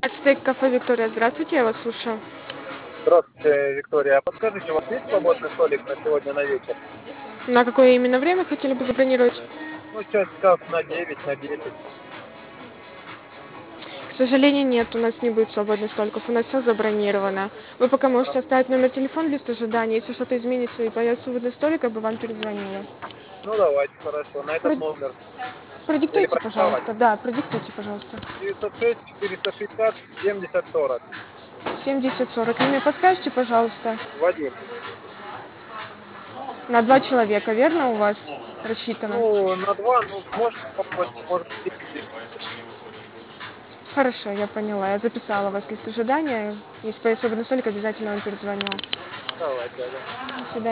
Стейк кафе Виктория, здравствуйте, я вас слушаю. Здравствуйте, Виктория. А подскажите, у вас есть свободный столик на сегодня на вечер? На какое именно время хотели бы забронировать? Ну, часиков на 9, на 10. К сожалению, нет, у нас не будет свободных столиков, у нас все забронировано. Вы пока А, можете оставить номер телефона, лист ожидания. Если что-то изменится и появится свободный столик, я бы вам перезвонила. Ну, давайте, хорошо. На этот Про- номер. Или Продиктуйте, продиктовать. пожалуйста. Да, продиктуйте, пожалуйста. 906 460 70 40. 7040. Имя подскажете, пожалуйста? Вадим. На 2 человека, верно, у вас рассчитано? Ну, на 2, ну, можете попробовать, может быть, 10. Хорошо, я поняла. Я записала вас в лист ожидания. Если появится свободный столик, обязательно вам перезвоню. Давайте, ага. До свидания.